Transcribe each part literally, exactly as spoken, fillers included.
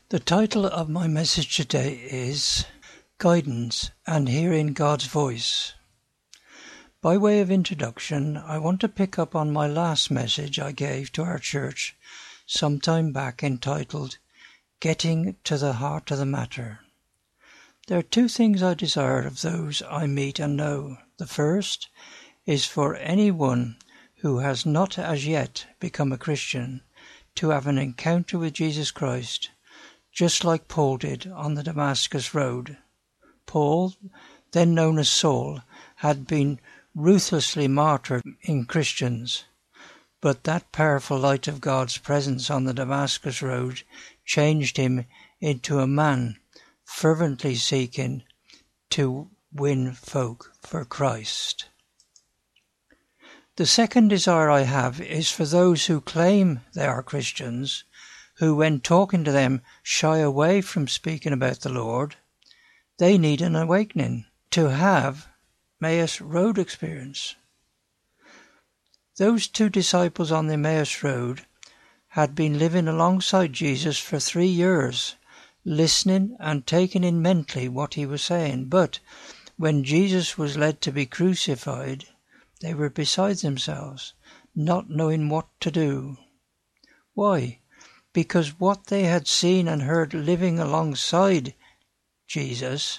The title of my message today is Guidance and Hearing God's Voice. By way of introduction, I want to pick up on my last message I gave to our church some time back entitled Getting to the Heart of the Matter. There are two things I desire of those I meet and know. The first is for anyone who has not as yet become a Christian to have an encounter with Jesus Christ, just like Paul did on the Damascus Road. Paul, then known as Saul, had been ruthlessly martyred in Christians, but that powerful light of God's presence on the Damascus Road changed him into a man fervently seeking to win folk for Christ. The second desire I have is for those who claim they are Christians, who when talking to them shy away from speaking about the Lord. They need an awakening to have Emmaus Road experience. Those two disciples on the Emmaus Road had been living alongside Jesus for three years, listening and taking in mentally what he was saying. But when Jesus was led to be crucified, they were beside themselves, not knowing what to do. Why? Because what they had seen and heard living alongside Jesus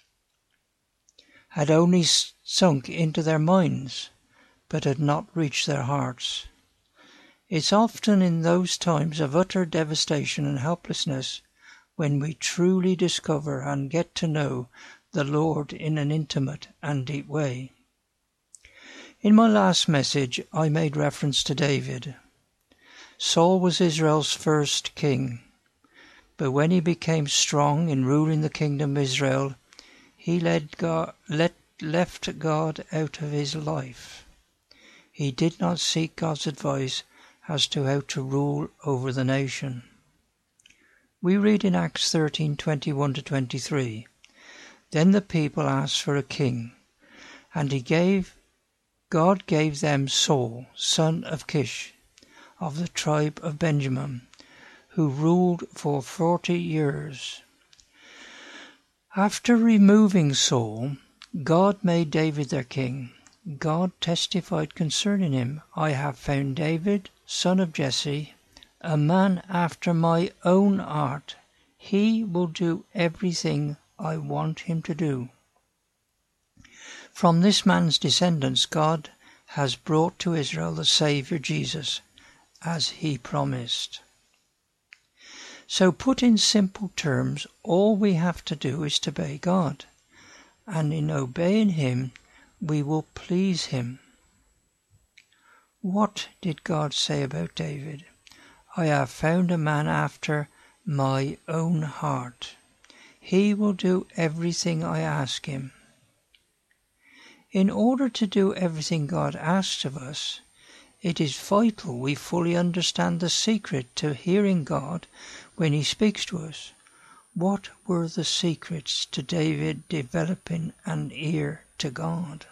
had only sunk into their minds, but had not reached their hearts. It's often in those times of utter devastation and helplessness when we truly discover and get to know the Lord in an intimate and deep way. In my last message, I made reference to David. Saul was Israel's first king, but when he became strong in ruling the kingdom of Israel, he led God, let, left God out of his life. He did not seek God's advice as to how to rule over the nation. We read in Acts thirteen twenty-one to twenty-three, Then the people asked for a king, and he gave, God gave them Saul, son of Kish, of the tribe of Benjamin, who ruled for forty years. After removing Saul, God made David their king. God testified concerning him, I have found David, son of Jesse, a man after my own heart. He will do everything I want him to do. From this man's descendants, God has brought to Israel the Saviour Jesus, as he promised. So put in simple terms, all we have to do is to obey God, and in obeying him we will please him. What did God say about David? I have found a man after my own heart. He will do everything I ask him. In order to do everything God asks of us, it is vital we fully understand the secret to hearing God when he speaks to us. What were the secrets to David developing an ear to God?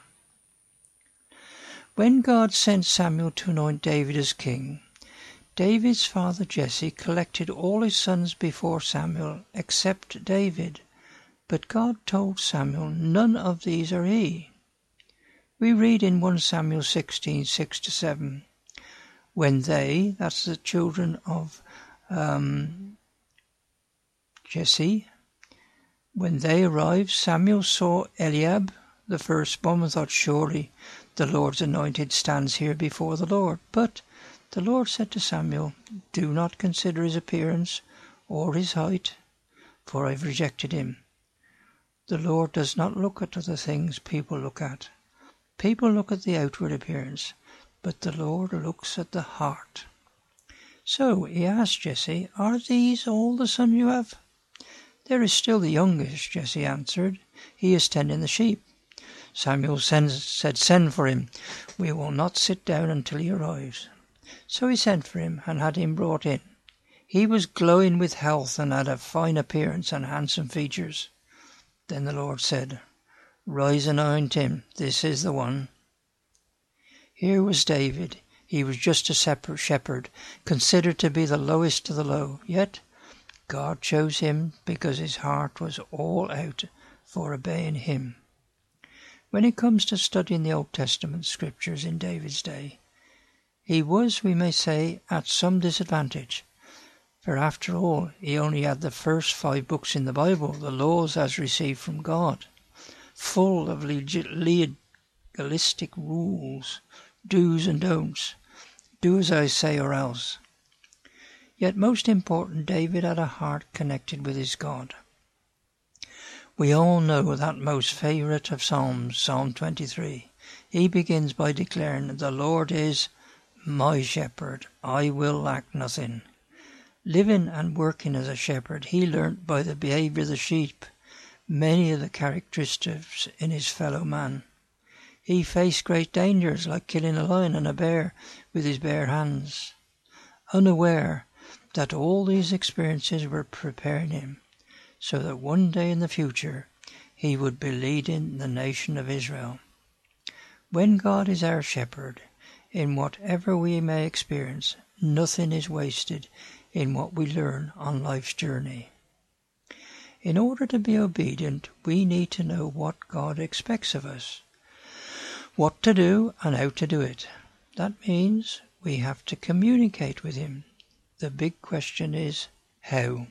When God sent Samuel to anoint David as king, David's father Jesse collected all his sons before Samuel except David, but God told Samuel, none of these are he. We read in First Samuel sixteen, six to seven, when they, that's the children of um, Jesse, when they arrived, Samuel saw Eliab, the firstborn, and thought, surely the Lord's anointed stands here before the Lord. But the Lord said to Samuel, do not consider his appearance or his height, for I have rejected him. The Lord does not look at the things people look at. People look at the outward appearance, but the Lord looks at the heart. So he asked Jesse, are these all the sons you have? There is still the youngest, Jesse answered. He is tending the sheep. Samuel sends, said, send for him. We will not sit down until he arrives. So he sent for him and had him brought in. He was glowing with health and had a fine appearance and handsome features. Then the Lord said, rise and anoint him. This is the one. Here was David. He was just a shepherd, considered to be the lowest of the low. Yet God chose him because his heart was all out for obeying him. When it comes to studying the Old Testament scriptures in David's day, he was, we may say, at some disadvantage. For after all, he only had the first five books in the Bible, the laws as received from God, full of legalistic rules, do's and don'ts, do as I say or else. Yet most important, David had a heart connected with his God. We all know that most favourite of Psalms, Psalm twenty-three. He begins by declaring, "The Lord is my shepherd, I will lack nothing." Living and working as a shepherd, he learnt by the behaviour of the sheep many of the characteristics in his fellow man. He faced great dangers, like killing a lion and a bear with his bare hands, unaware that all these experiences were preparing him so that one day in the future he would be leading the nation of Israel. When God is our shepherd, in whatever we may experience, nothing is wasted in what we learn on life's journey. In order to be obedient, we need to know what God expects of us, what to do and how to do it. That means we have to communicate with him. The big question is, how?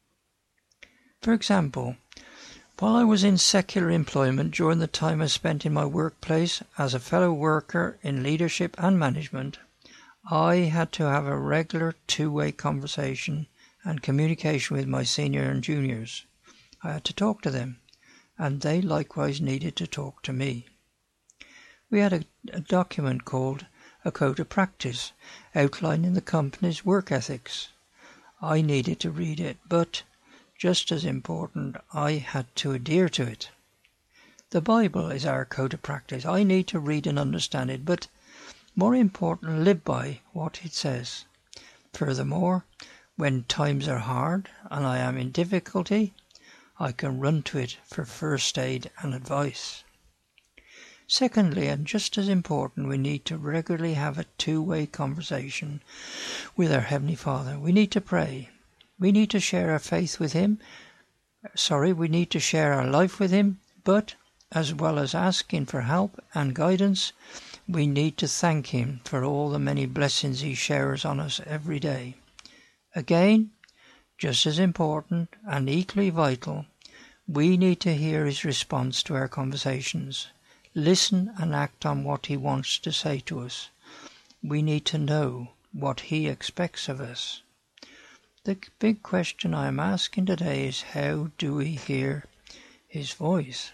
For example, while I was in secular employment during the time I spent in my workplace as a fellow worker in leadership and management, I had to have a regular two-way conversation and communication with my senior and juniors. I had to talk to them, and they likewise needed to talk to me. We had a, a document called a code of practice outlining the company's work ethics. I needed to read it, but, just as important, I had to adhere to it. The Bible is our code of practice. I need to read and understand it, but more important, live by what it says. Furthermore, when times are hard and I am in difficulty, I can run to it for first aid and advice. Secondly, and just as important, we need to regularly have a two-way conversation with our Heavenly Father. We need to pray. We need to share our faith with Him. Sorry, we need to share our life with Him, but as well as asking for help and guidance, we need to thank Him for all the many blessings He showers on us every day. Again, just as important and equally vital, we need to hear His response to our conversations. Listen and act on what He wants to say to us. We need to know what He expects of us. The big question I am asking today is, how do we hear His voice?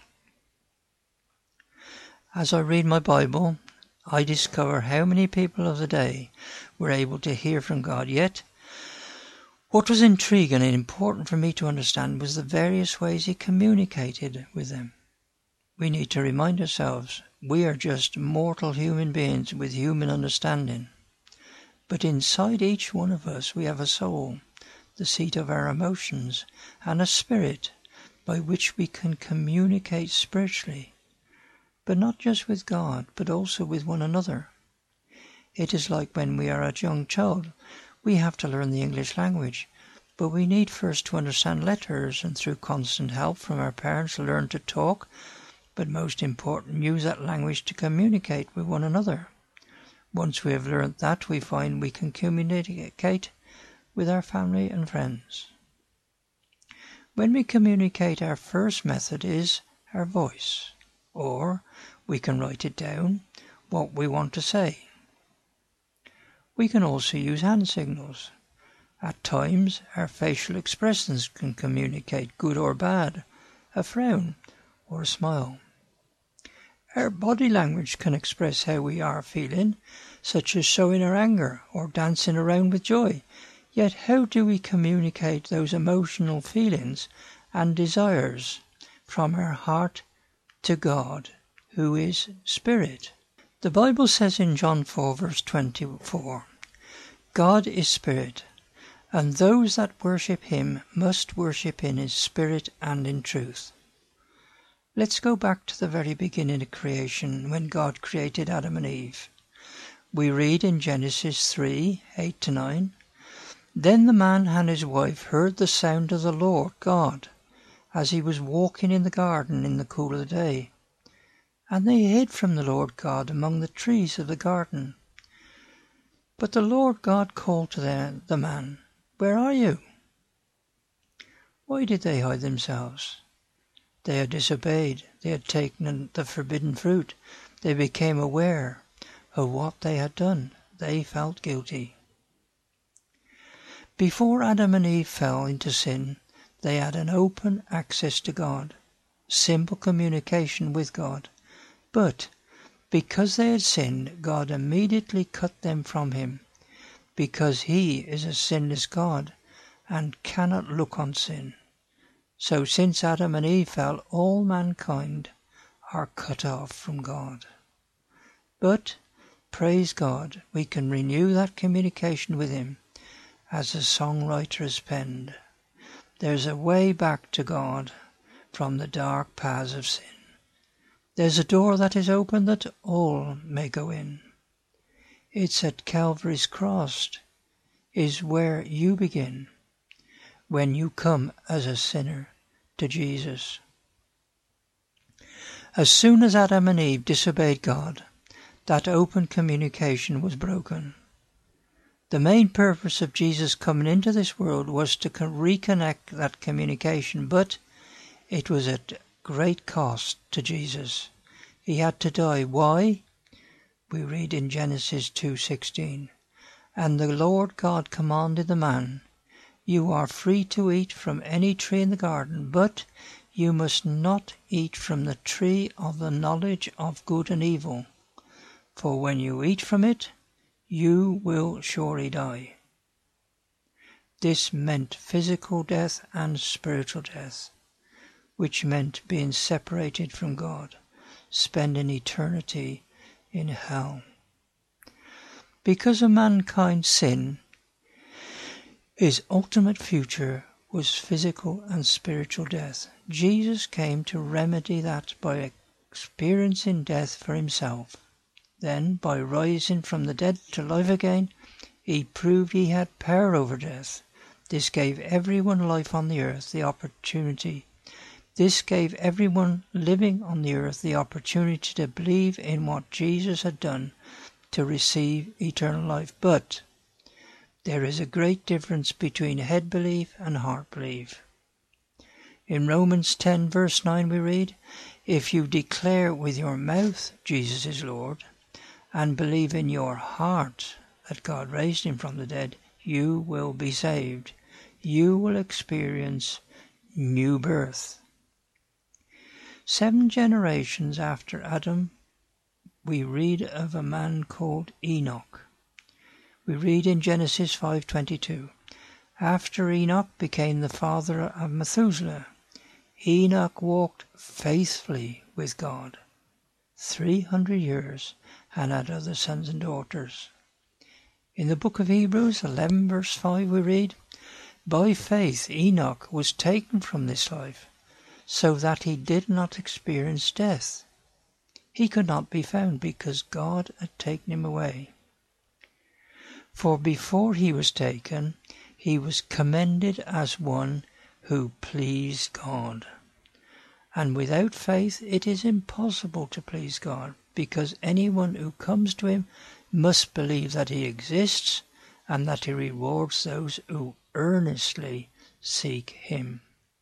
As I read my Bible, I discover how many people of the day were able to hear from God. Yet, what was intriguing and important for me to understand was the various ways He communicated with them. We need to remind ourselves we are just mortal human beings with human understanding. But inside each one of us we have a soul, the seat of our emotions, and a spirit by which we can communicate spiritually, but not just with God, but also with one another. It is like when we are a young child, we have to learn the English language, but we need first to understand letters and through constant help from our parents learn to talk, but most important, use that language to communicate with one another. Once we have learned that, we find we can communicate with our family and friends. When we communicate, our first method is our voice, or we can write it down, what we want to say. We can also use hand signals. At times, our facial expressions can communicate, good or bad, a frown or a smile. Our body language can express how we are feeling, such as showing our anger or dancing around with joy. Yet how do we communicate those emotional feelings and desires from our heart to God, who is Spirit? The Bible says in John four verse twenty-four, God is Spirit, and those that worship Him must worship in His Spirit and in truth. Let's go back to the very beginning of creation, when God created Adam and Eve. We read in Genesis three, eight to nine, Then the man and his wife heard the sound of the Lord God as he was walking in the garden in the cool of the day. And they hid from the Lord God among the trees of the garden. But the Lord God called to them, the man, "Where are you?" Why did they hide themselves? They had disobeyed. They had taken the forbidden fruit. They became aware of what they had done. They felt guilty. Before Adam and Eve fell into sin, they had an open access to God, simple communication with God. But because they had sinned, God immediately cut them from him, because he is a sinless God and cannot look on sin. So since Adam and Eve fell, all mankind are cut off from God. But, praise God, we can renew that communication with him, as the songwriter has penned. There's a way back to God from the dark paths of sin. There's a door that is open that all may go in. It's at Calvary's cross is where you begin, when you come as a sinner to Jesus. As soon as Adam and Eve disobeyed God, that open communication was broken. The main purpose of Jesus coming into this world was to reconnect that communication, but it was at great cost to Jesus. He had to die. Why? We read in Genesis two sixteen, "And the Lord God commanded the man, You are free to eat from any tree in the garden, but you must not eat from the tree of the knowledge of good and evil, for when you eat from it, you will surely die." This meant physical death and spiritual death, which meant being separated from God, spending eternity in hell. Because of mankind's sin, his ultimate future was physical and spiritual death. Jesus came to remedy that by experiencing death for himself. Then, by rising from the dead to life again, he proved he had power over death. This gave everyone life on the earth the opportunity. This gave everyone living on the earth the opportunity to believe in what Jesus had done to receive eternal life. But there is a great difference between head belief and heart belief. In Romans ten verse nine we read, "If you declare with your mouth Jesus is Lord, and believe in your heart that God raised him from the dead, you will be saved." You will experience new birth. Seven generations after Adam, we read of a man called Enoch. We read in Genesis five twenty-two, "After Enoch became the father of Methuselah, Enoch walked faithfully with God three hundred years and had other sons and daughters." In the book of Hebrews eleven verse five we read, "By faith Enoch was taken from this life, so that he did not experience death. He could not be found because God had taken him away. For before he was taken, he was commended as one who pleased God." And without faith it is impossible to please God, because anyone who comes to him must believe that he exists and that he rewards those who earnestly seek him.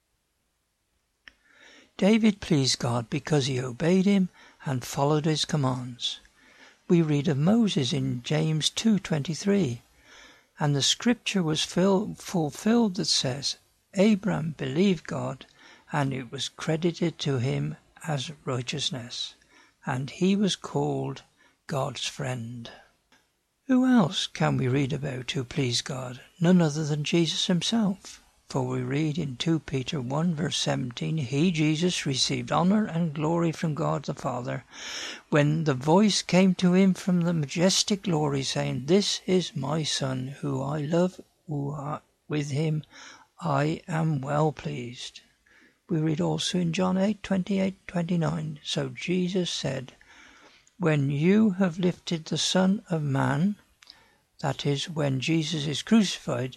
David pleased God because he obeyed him and followed his commands. We read of Moses in James two twenty-three, "And the scripture was fulfilled that says, Abraham believed God, and it was credited to him as righteousness, and he was called God's friend." Who else can we read about who pleased God? None other than Jesus himself. For we read in Second Peter one verse seventeen, "He, Jesus, received honour and glory from God the Father, when the voice came to him from the majestic glory, saying, This is my Son, who I love, who I, with him I am well pleased." We read also in John eight twenty-eight twenty-nine, "So Jesus said, When you have lifted the Son of Man," that is, when Jesus is crucified,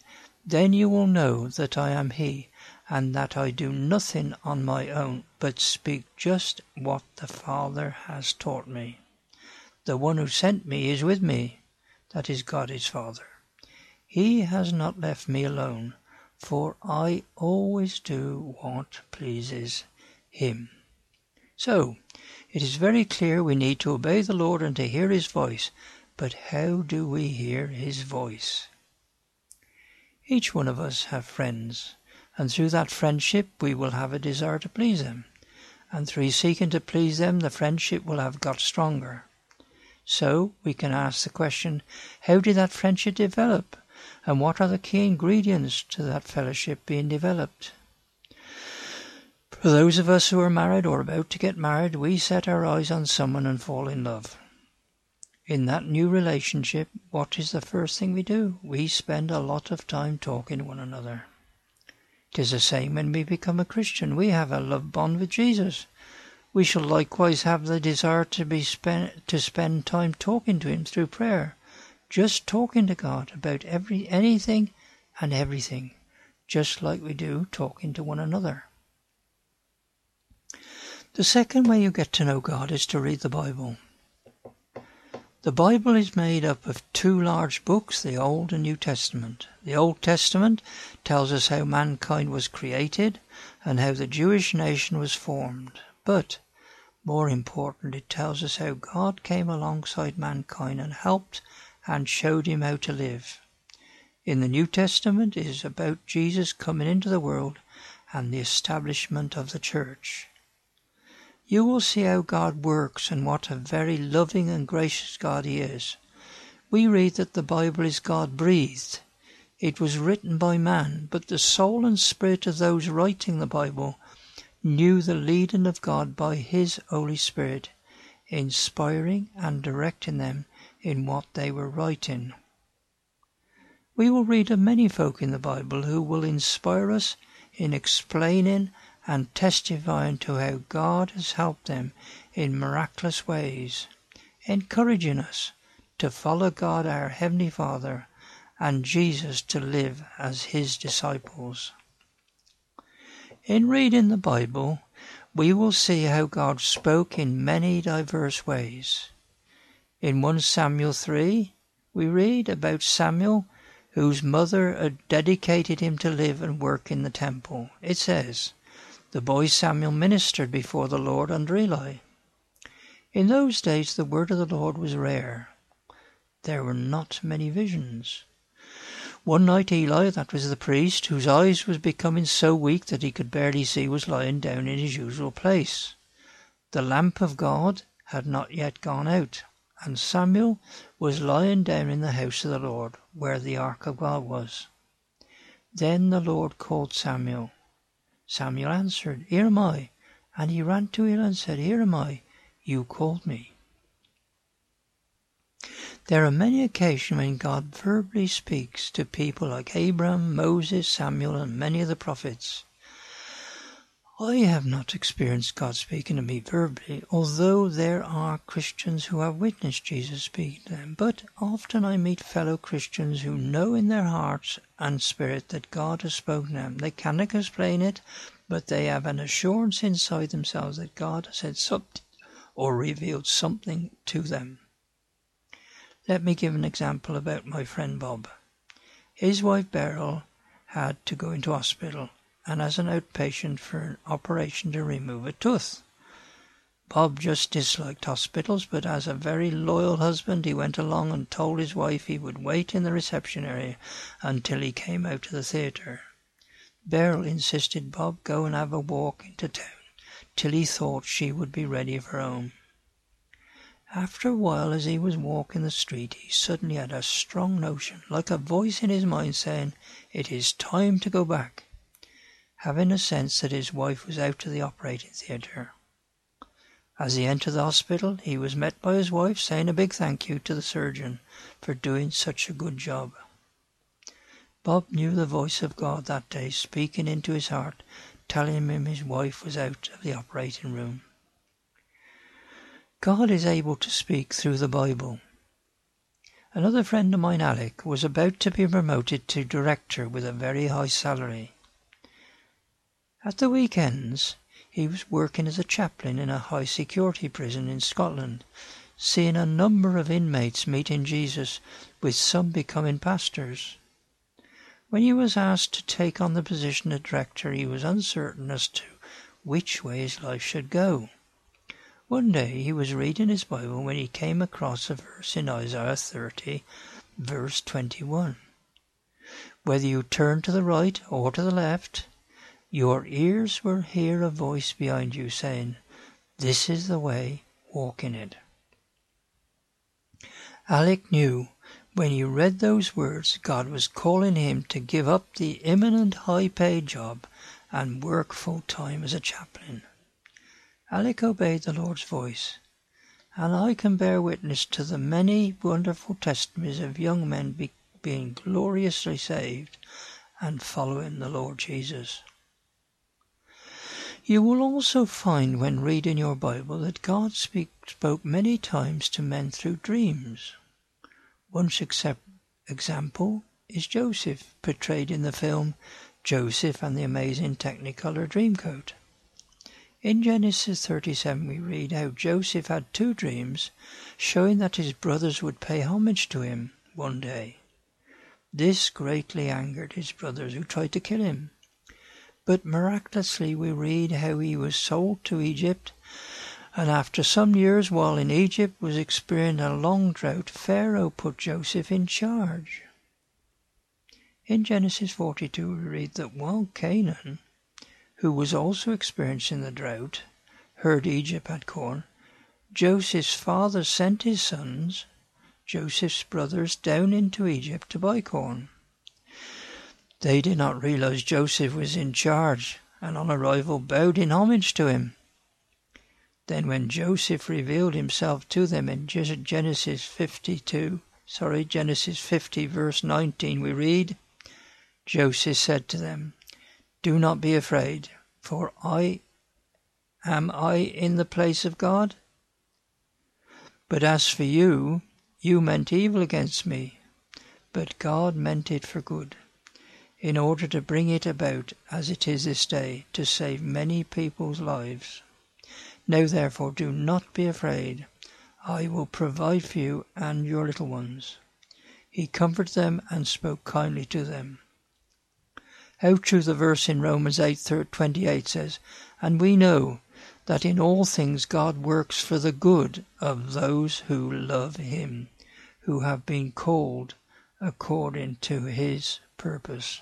Then you will know that I am he, and that I do nothing on my own, but speak just what the Father has taught me. The one who sent me is with me, that is God his Father. He has not left me alone, for I always do what pleases him. So, it is very clear we need to obey the Lord and to hear his voice. But how do we hear his voice? Each one of us have friends, and through that friendship we will have a desire to please them. And through seeking to please them, the friendship will have got stronger. So we can ask the question, how did that friendship develop? And what are the key ingredients to that fellowship being developed? For those of us who are married or about to get married, we set our eyes on someone and fall in love. In that new relationship, what is the first thing we do? We spend a lot of time talking to one another. It is the same when we become a Christian. We have a love bond with Jesus. We shall likewise have the desire to be spend, to spend time talking to him through prayer, just talking to God about every anything and everything, just like we do talking to one another. The second way you get to know God is to read the Bible. The Bible is made up of two large books, the Old and New Testament. The Old Testament tells us how mankind was created and how the Jewish nation was formed. But, more important, it tells us how God came alongside mankind and helped and showed him how to live. In the New Testament, it is about Jesus coming into the world and the establishment of the church. You will see how God works and what a very loving and gracious God he is. We read that the Bible is God-breathed. It was written by man, but the soul and spirit of those writing the Bible knew the leading of God by his Holy Spirit, inspiring and directing them in what they were writing. We will read of many folk in the Bible who will inspire us in explaining and testifying to how God has helped them in miraculous ways, encouraging us to follow God our Heavenly Father and Jesus to live as his disciples. In reading the Bible, we will see how God spoke in many diverse ways. In First Samuel three, we read about Samuel, whose mother had dedicated him to live and work in the temple. It says, the boy Samuel ministered before the Lord under Eli. In those days the word of the Lord was rare. There were not many visions. One night Eli, that was the priest, whose eyes was becoming so weak that he could barely see, was lying down in his usual place. The lamp of God had not yet gone out, and Samuel was lying down in the house of the Lord, where the ark of God was. Then the Lord called Samuel. Samuel answered, Here am I. And he ran to Eli and said, Here am I. You called me. There are many occasions when God verbally speaks to people like Abraham, Moses, Samuel, and many of the prophets. I have not experienced God speaking to me verbally, although there are Christians who have witnessed Jesus speaking to them. But often I meet fellow Christians who know in their hearts and spirit that God has spoken to them. They cannot explain it, but they have an assurance inside themselves that God has said something or revealed something to them. Let me give an example about my friend Bob. His wife Beryl had to go into hospital and as an outpatient for an operation to remove a tooth. Bob just disliked hospitals, but as a very loyal husband he went along and told his wife he would wait in the reception area until he came out to the theatre. Beryl insisted Bob go and have a walk into town till he thought she would be ready for home. After a while, as he was walking the street, he suddenly had a strong notion, like a voice in his mind saying, It is time to go back, having a sense that his wife was out of the operating theatre. As he entered the hospital, he was met by his wife saying a big thank you to the surgeon for doing such a good job. Bob knew the voice of God that day speaking into his heart, telling him his wife was out of the operating room. God is able to speak through the Bible. Another friend of mine, Alec, was about to be promoted to director with a very high salary. At the weekends, he was working as a chaplain in a high-security prison in Scotland, seeing a number of inmates meeting Jesus, with some becoming pastors. When he was asked to take on the position of director, he was uncertain as to which way his life should go. One day he was reading his Bible when he came across a verse in Isaiah thirty, verse twenty-one. Whether you turn to the right or to the left, your ears will hear a voice behind you saying, "This is the way, walk in it." Alec knew when he read those words God was calling him to give up the imminent high-paid job and work full-time as a chaplain. Alec obeyed the Lord's voice, and I can bear witness to the many wonderful testimonies of young men be, being gloriously saved and following the Lord Jesus. You will also find when reading your Bible that God speak, spoke many times to men through dreams. One except, example is Joseph, portrayed in the film Joseph and the Amazing Technicolor Dreamcoat. In Genesis thirty-seven we read how Joseph had two dreams showing that his brothers would pay homage to him one day. This greatly angered his brothers, who tried to kill him. But miraculously we read how he was sold to Egypt, and after some years while in Egypt was experiencing a long drought, Pharaoh put Joseph in charge. In Genesis forty-two we read that while Canaan, who was also experiencing the drought, heard Egypt had corn, Joseph's father sent his sons, Joseph's brothers, down into Egypt to buy corn. They did not realize Joseph was in charge, and on arrival bowed in homage to him. Then when Joseph revealed himself to them in Genesis fifty-two, sorry, Genesis fifty verse nineteen, we read, Joseph said to them, "Do not be afraid, for I am I in the place of God? But as for you, you meant evil against me, but God meant it for good, in order to bring it about as it is this day, to save many people's lives. Now therefore do not be afraid. I will provide for you and your little ones." He comforted them and spoke kindly to them. How true the verse in Romans eight twenty-eight says, "And we know that in all things God works for the good of those who love him, who have been called according to his purpose."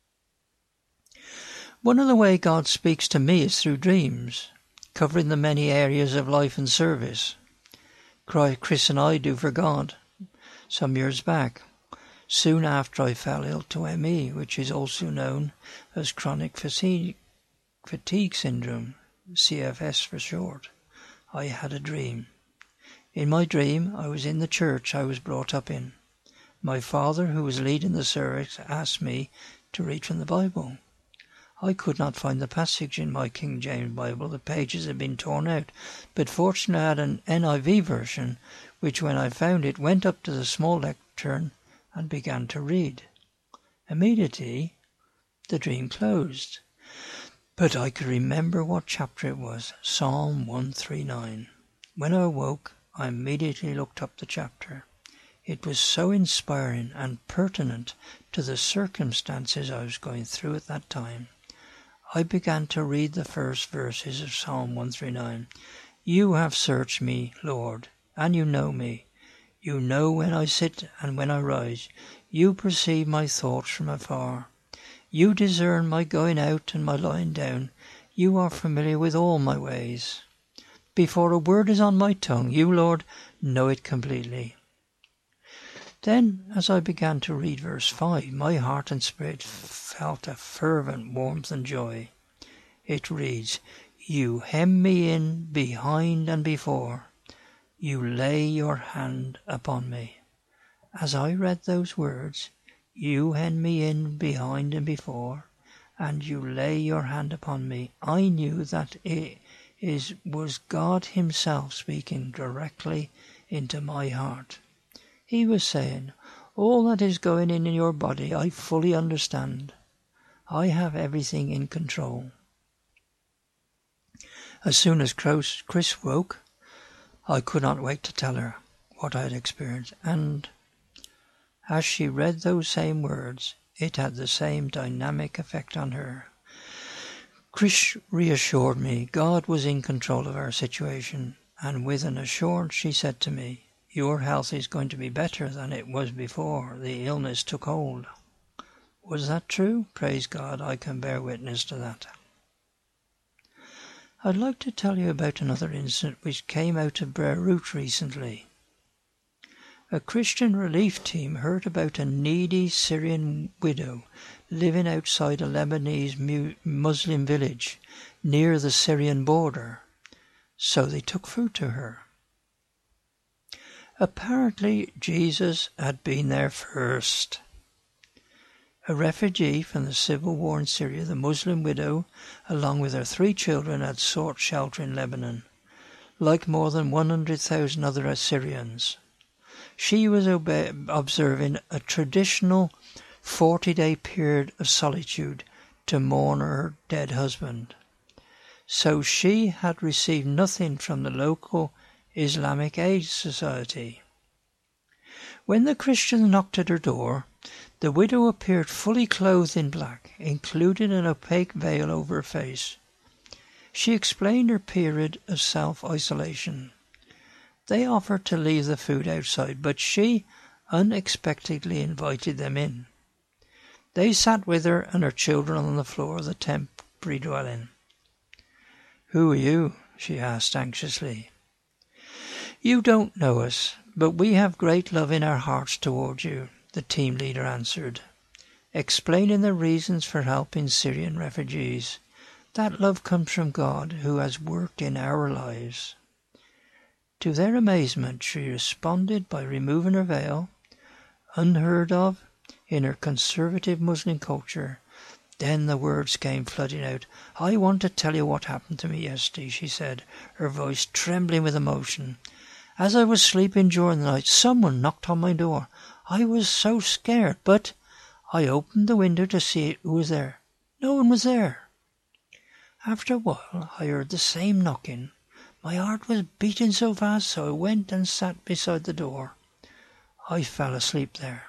One of the ways God speaks to me is through dreams, covering the many areas of life and service. Chris and I do for God. Some years back, soon after I fell ill to M E, which is also known as chronic fatigue, fatigue syndrome, C F S for short, I had a dream. In my dream, I was in the church I was brought up in. My father, who was leading the service, asked me to read from the Bible. I could not find the passage in my King James Bible. The pages had been torn out, but fortunately I had an N I V version, which when I found it, went up to the small lectern and began to read. Immediately, the dream closed, but I could remember what chapter it was, Psalm one thirty-nine. When I awoke, I immediately looked up the chapter. It was so inspiring and pertinent to the circumstances I was going through at that time. I began to read the first verses of Psalm one thirty-nine. "You have searched me, Lord, and you know me. You know when I sit and when I rise. You perceive my thoughts from afar. You discern my going out and my lying down. You are familiar with all my ways. Before a word is on my tongue, you, Lord, know it completely." Then, as I began to read verse five, my heart and spirit felt a fervent warmth and joy. It reads, "You hem me in behind and before. You lay your hand upon me." As I read those words, "You hem me in behind and before, and you lay your hand upon me," I knew that it is, was God himself speaking directly into my heart. He was saying, all that is going in in your body I fully understand. I have everything in control. As soon as Chris woke, I could not wait to tell her what I had experienced, and as she read those same words, it had the same dynamic effect on her. Chris reassured me God was in control of our situation, and with an assurance she said to me, your health is going to be better than it was before the illness took hold. Was that true? Praise God, I can bear witness to that. I'd like to tell you about another incident which came out of Beirut recently. A Christian relief team heard about a needy Syrian widow living outside a Lebanese Muslim village near the Syrian border, so they took food to her. Apparently Jesus had been there first. A refugee from the civil war in Syria, the Muslim widow, along with her three children, had sought shelter in Lebanon, like more than one hundred thousand other Assyrians. She was obey- observing a traditional forty-day period of solitude to mourn her dead husband. So she had received nothing from the local Islamic Aid Society. When the Christians knocked at her door, the widow appeared fully clothed in black, including an opaque veil over her face. She explained her period of self-isolation. They offered to leave the food outside, but she unexpectedly invited them in. They sat with her and her children on the floor of the temporary dwelling. "Who are you?" she asked anxiously. "You don't know us, but we have great love in our hearts toward you," the team leader answered, explaining the reasons for helping Syrian refugees. That love comes from God, who has worked in our lives. To their amazement, she responded by removing her veil, unheard of in her conservative Muslim culture. Then the words came flooding out. "I want to tell you what happened to me yesterday," she said, her voice trembling with emotion. "As I was sleeping during the night, someone knocked on my door. I was so scared, but I opened the window to see who was there. No one was there. After a while, I heard the same knocking. My heart was beating so fast, so I went and sat beside the door. I fell asleep there.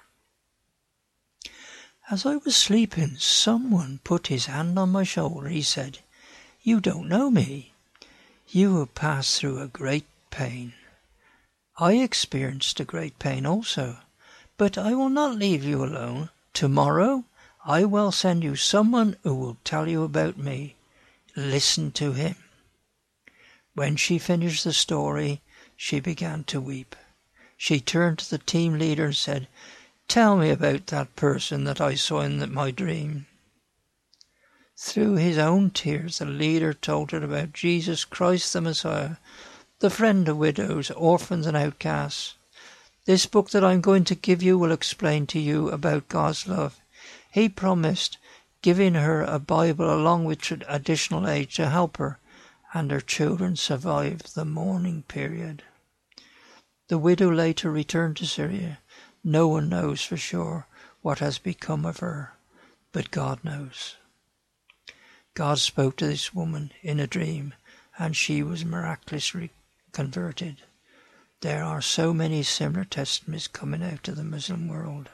As I was sleeping, someone put his hand on my shoulder. He said, 'You don't know me. You have passed through a great pain.' I experienced a great pain also, but I will not leave you alone. Tomorrow I will send you someone who will tell you about me. Listen to him." When she finished the story, she began to weep. She turned to the team leader and said, "Tell me about that person that I saw in my dream." Through his own tears, the leader told her about Jesus Christ the Messiah, the friend of widows, orphans and outcasts. "This book that I'm going to give you will explain to you about God's love." He promised, giving her a Bible along with additional aid to help her and her children survive the mourning period. The widow later returned to Syria. No one knows for sure what has become of her, but God knows. God spoke to this woman in a dream, and she was miraculously converted. There are so many similar testimonies coming out of the Muslim world.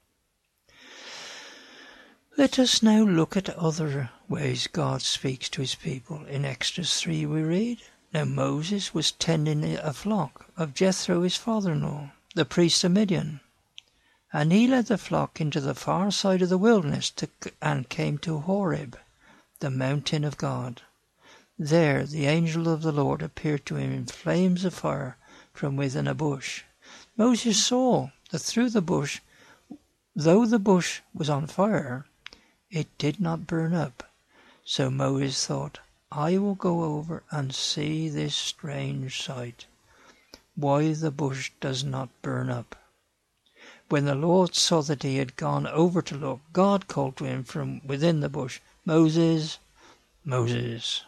Let us now look at other ways God speaks to his people. In Exodus three we read, "Now Moses was tending a flock of Jethro his father-in-law, the priest of Midian. And he led the flock into the far side of the wilderness to, and came to Horeb, the mountain of God. There the angel of the Lord appeared to him in flames of fire from within a bush. Moses saw that through the bush, though the bush was on fire, it did not burn up. So Moses thought, I will go over and see this strange sight, why the bush does not burn up. When the Lord saw that he had gone over to look, God called to him from within the bush, Moses, Moses.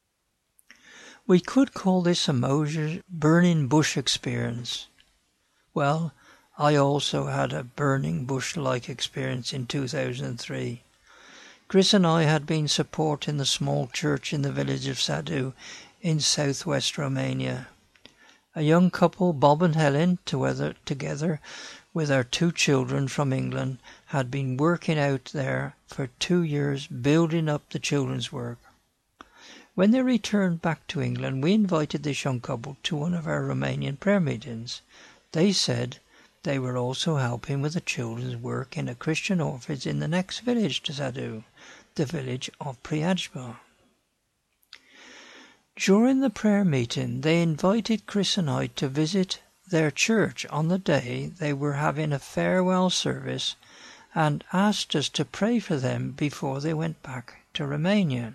We could call this a Moses burning bush experience. Well, I also had a burning bush-like experience in two thousand three. Chris and I had been supporting the small church in the village of Sadu in southwest Romania. A young couple, Bob and Helen, together with our two children from England, had been working out there for two years building up the children's work. When they returned back to England, we invited this young couple to one of our Romanian prayer meetings. They said they were also helping with the children's work in a Christian orphanage in the next village to Sadu, the village of Priajba. During the prayer meeting, they invited Chris and I to visit their church on the day they were having a farewell service and asked us to pray for them before they went back to Romania.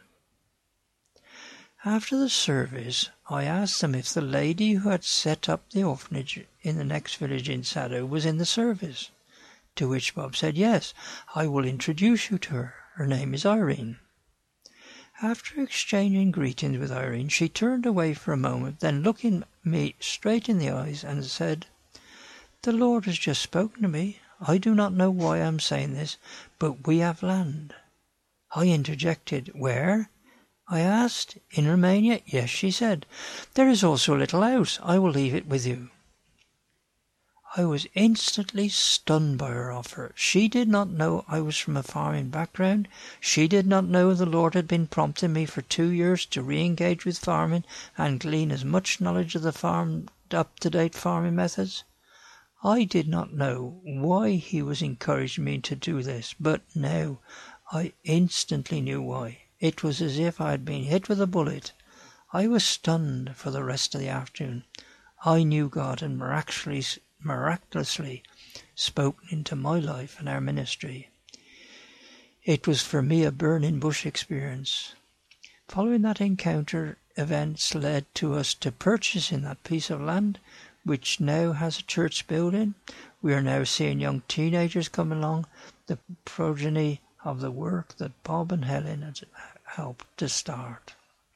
After the service, I asked them if the lady who had set up the orphanage in the next village in Sadu was in the service, to which Bob said, "Yes, I will introduce you to her. Her name is Irene." After exchanging greetings with Irene, she turned away for a moment, then looking me straight in the eyes and said, "The Lord has just spoken to me. I do not know why I am saying this, but we have land." I interjected, "Where?" I asked. "In Romania?" "Yes," she said. "There is also a little house. I will leave it with you." I was instantly stunned by her offer. She did not know I was from a farming background. She did not know the Lord had been prompting me for two years to re-engage with farming and glean as much knowledge of the farm, up-to-date farming methods. I did not know why he was encouraging me to do this, but now I instantly knew why. It was as if I had been hit with a bullet. I was stunned for the rest of the afternoon. I knew God had miraculously miraculously spoken into my life and our ministry. It was for me a burning bush experience. Following that encounter, events led to us to purchasing that piece of land, which now has a church building. We are now seeing young teenagers come along, the progeny of the work that Bob and Helen had helped to start.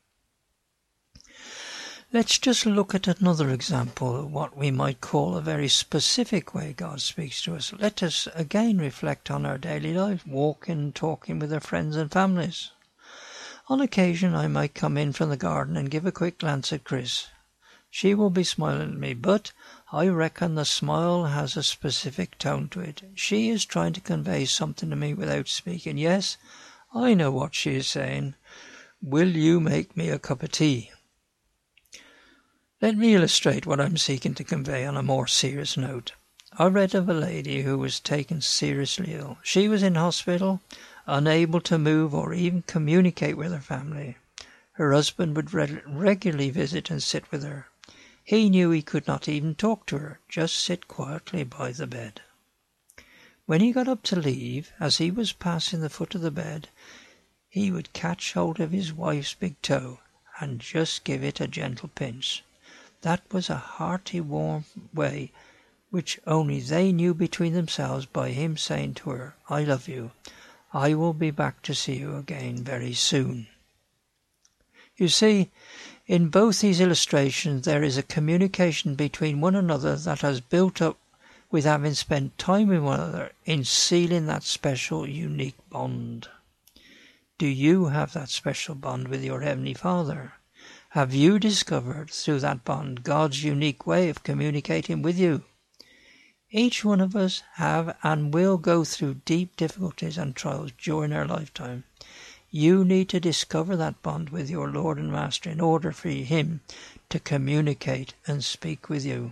Let's just look at another example of what we might call a very specific way God speaks to us. Let us again reflect on our daily life, walking and talking with our friends and families. On occasion I might come in from the garden and give a quick glance at Chris. She will be smiling at me, but I reckon the smile has a specific tone to it. She is trying to convey something to me without speaking. Yes, I know what she is saying. "Will you make me a cup of tea?" Let me illustrate what I'm seeking to convey on a more serious note. I read of a lady who was taken seriously ill. She was in hospital, unable to move or even communicate with her family. Her husband would re- regularly visit and sit with her. He knew he could not even talk to her, just sit quietly by the bed. When he got up to leave, as he was passing the foot of the bed, he would catch hold of his wife's big toe and just give it a gentle pinch. That was a hearty, warm way which only they knew between themselves, by him saying to her, "I love you. I will be back to see you again very soon." You see, in both these illustrations there is a communication between one another that has built up with having spent time with one another in sealing that special, unique bond. Do you have that special bond with your Heavenly Father? Have you discovered through that bond God's unique way of communicating with you? Each one of us have and will go through deep difficulties and trials during our lifetime. You need to discover that bond with your Lord and Master in order for Him to communicate and speak with you.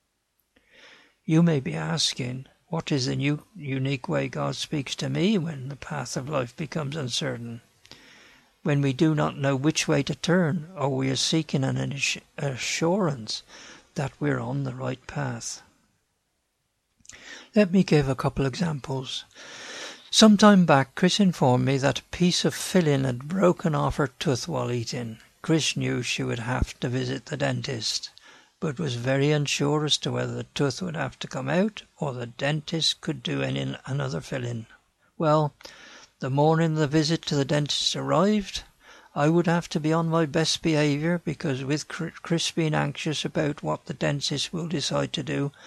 You may be asking, what is the new, unique way God speaks to me when the path of life becomes uncertain? When we do not know which way to turn, or we are seeking an assurance that we're on the right path. Let me give a couple examples. Some time back, Chris informed me that a piece of filling had broken off her tooth while eating. Chris knew she would have to visit the dentist, but was very unsure as to whether the tooth would have to come out or the dentist could do any another filling. Well, the morning the visit to the dentist arrived, I would have to be on my best behaviour because with Chris being anxious about what the dentist will decide to do,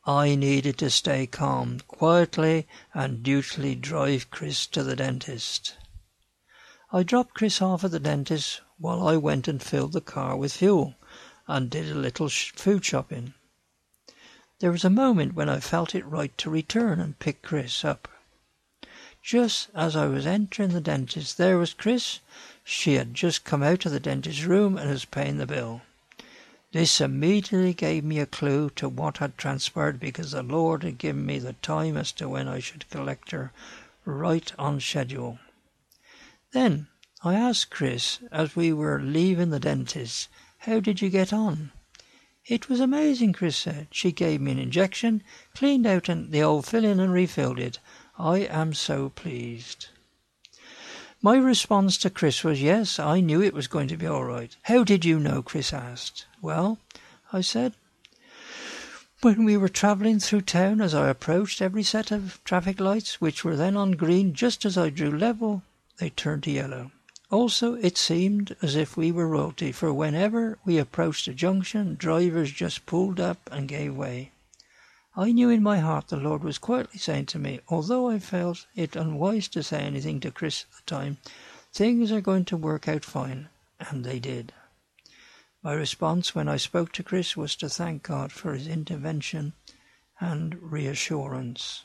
I needed to stay calm, quietly and dutifully drive Chris to the dentist. I dropped Chris off at the dentist while I went and filled the car with fuel and did a little sh- food shopping. There was a moment when I felt it right to return and pick Chris up. Just as I was entering the dentist, there was Chris. She had just come out of the dentist's room and was paying the bill. This immediately gave me a clue to what had transpired, because the Lord had given me the time as to when I should collect her, right on schedule. Then I asked Chris, as we were leaving the dentist, "How did you get on?" "It was amazing," Chris said. "She gave me an injection, cleaned out the old filling and refilled it. I am so pleased." My response to Chris was, yes, I knew it was going to be all right. "How did you know?" Chris asked. "Well," I said, "when we were travelling through town, as I approached every set of traffic lights, which were then on green, just as I drew level, they turned to yellow. Also, it seemed as if we were royalty, for whenever we approached a junction, drivers just pulled up and gave way. I knew in my heart the Lord was quietly saying to me, although I felt it unwise to say anything to Chris at the time, things are going to work out fine, and they did." My response when I spoke to Chris was to thank God for his intervention and reassurance.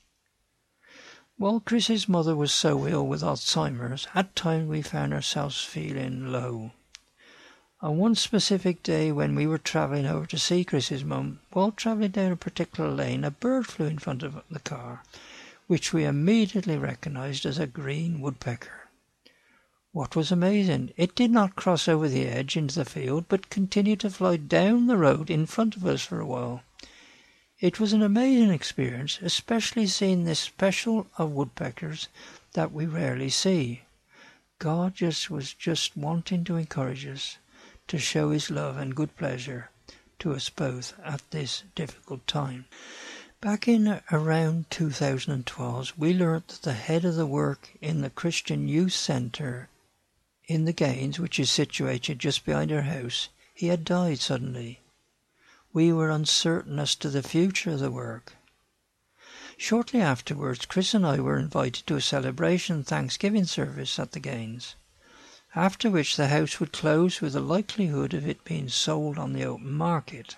While Chris's mother was so ill with Alzheimer's, at times we found ourselves feeling low. On one specific day when we were travelling over to see Chris's mum, while travelling down a particular lane, a bird flew in front of the car, which we immediately recognised as a green woodpecker. What was amazing, it did not cross over the edge into the field, but continued to fly down the road in front of us for a while. It was an amazing experience, especially seeing this special of woodpeckers that we rarely see. God just was just wanting to encourage us, to show his love and good pleasure to us both at this difficult time. Back in around two thousand twelve, we learnt that the head of the work in the Christian Youth Centre in the Gaines, which is situated just behind our house, he had died suddenly. We were uncertain as to the future of the work. Shortly afterwards, Chris and I were invited to a celebration Thanksgiving service at the Gaines, after which the house would close with the likelihood of it being sold on the open market.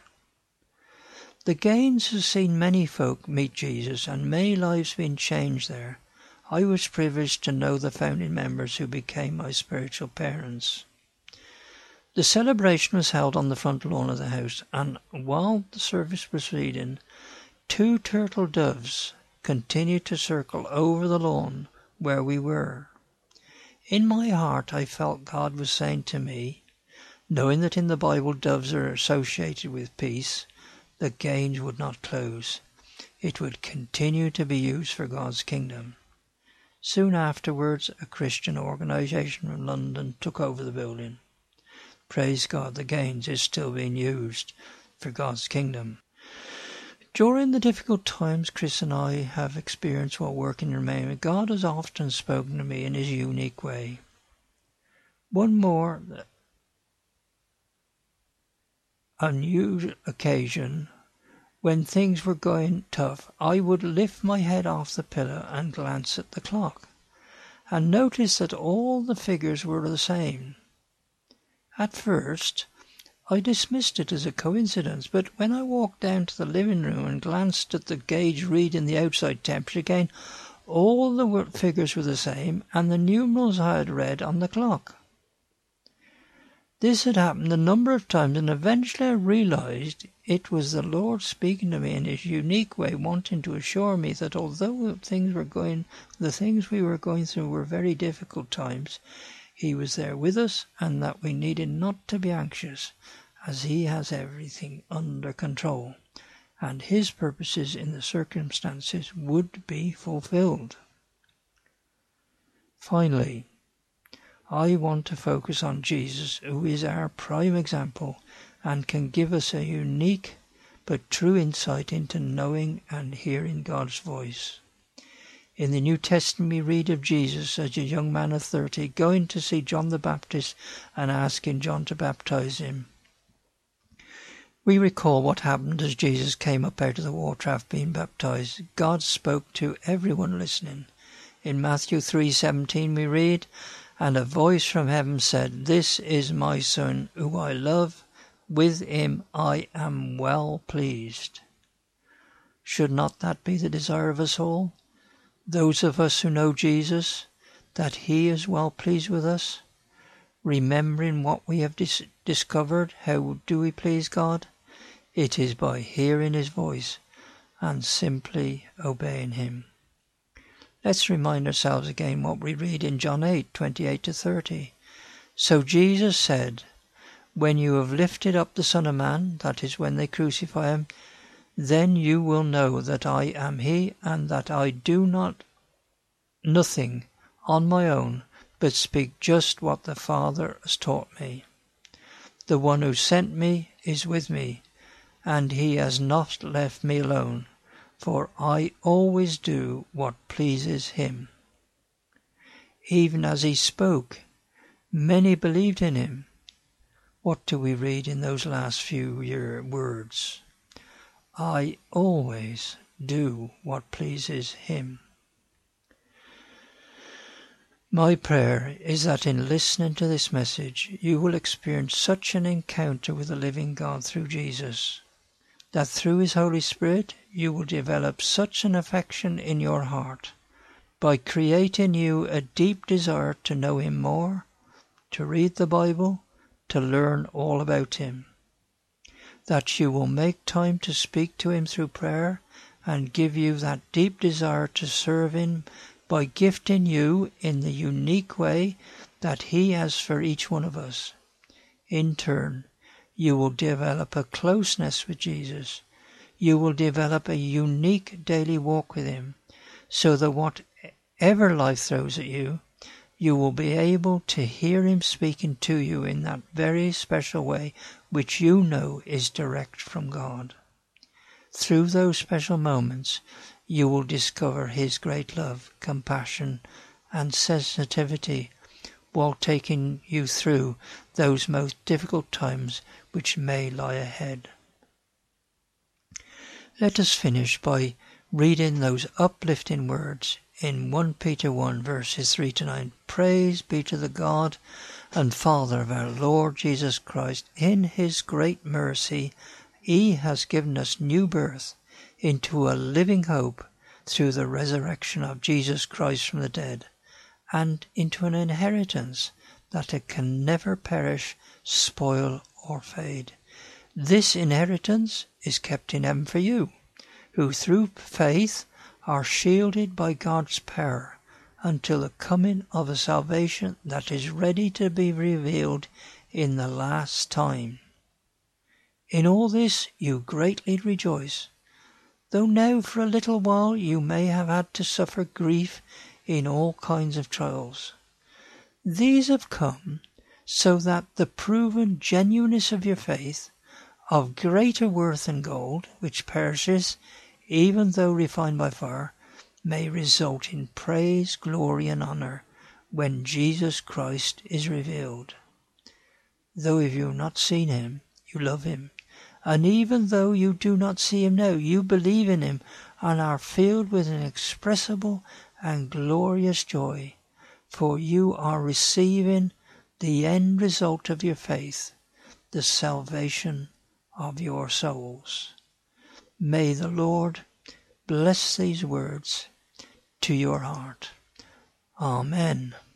The Gaines has seen many folk meet Jesus and many lives being changed there. I was privileged to know the founding members who became my spiritual parents. The celebration was held on the front lawn of the house, and while the service was proceeding, two turtle doves continued to circle over the lawn where we were. In my heart I felt God was saying to me, knowing that in the Bible doves are associated with peace, the Gaines would not close. It would continue to be used for God's kingdom. Soon afterwards, a Christian organisation from London took over the building. Praise God, the Gaines is still being used for God's kingdom. During the difficult times Chris and I have experienced while working in Romania, God has often spoken to me in his unique way. One more unusual occasion, when things were going tough, I would lift my head off the pillow and glance at the clock, and notice that all the figures were the same. At first, I dismissed it as a coincidence, but when I walked down to the living room and glanced at the gauge reading the outside temperature again, all the figures were the same, and the numerals I had read on the clock. This had happened a number of times, and eventually I realized it was the Lord speaking to me in his unique way, wanting to assure me that although things were going, the things we were going through were very difficult times, he was there with us, and that we needed not to be anxious, as he has everything under control, and his purposes in the circumstances would be fulfilled. Finally, I want to focus on Jesus, who is our prime example and can give us a unique but true insight into knowing and hearing God's voice. In the New Testament we read of Jesus as a young man of thirty going to see John the Baptist and asking John to baptize him. We recall what happened as Jesus came up out of the water after being baptized. God spoke to everyone listening. In Matthew three seventeen we read, "And a voice from heaven said, 'This is my Son, who I love. With him I am well pleased.'" Should not that be the desire of us all? Those of us who know Jesus, that he is well pleased with us? Remembering what we have dis- discovered, how do we please God? It is by hearing his voice and simply obeying him. Let's remind ourselves again what we read in John eight twenty-eight to thirty. "So Jesus said, 'When you have lifted up the Son of Man,'" that is when they crucify him, "'then you will know that I am he, and that I do not nothing on my own, but speak just what the Father has taught me. The one who sent me is with me, and he has not left me alone, for I always do what pleases him.'" Even as he spoke, many believed in him. What do we read in those last few year words? "I always do what pleases him." My prayer is that in listening to this message, you will experience such an encounter with the living God through Jesus, that through his Holy Spirit you will develop such an affection in your heart, by creating you a deep desire to know him more, to read the Bible, to learn all about him, that you will make time to speak to him through prayer and give you that deep desire to serve him by gifting you in the unique way that he has for each one of us. In turn, you will develop a closeness with Jesus. You will develop a unique daily walk with him, so that whatever life throws at you, you will be able to hear him speaking to you in that very special way which you know is direct from God. Through those special moments, you will discover his great love, compassion, and sensitivity, while taking you through those most difficult times which may lie ahead. Let us finish by reading those uplifting words in First Peter one verses three to nine. "Praise be to the God and Father of our Lord Jesus Christ. In his great mercy, he has given us new birth into a living hope through the resurrection of Jesus Christ from the dead, and into an inheritance that it can never perish, spoil, or fade. This inheritance is kept in heaven for you, who through faith are shielded by God's power until the coming of a salvation that is ready to be revealed in the last time. In all this you greatly rejoice, though now for a little while you may have had to suffer grief in all kinds of trials. These have come so that the proven genuineness of your faith, of greater worth than gold, which perishes even though refined by fire, may result in praise, glory, and honour when Jesus Christ is revealed. Though if you have not seen him, you love him. And even though you do not see him now, you believe in him and are filled with an inexpressible and glorious joy, for you are receiving the end result of your faith, the salvation of your souls. May the Lord bless these words to your heart. Amen.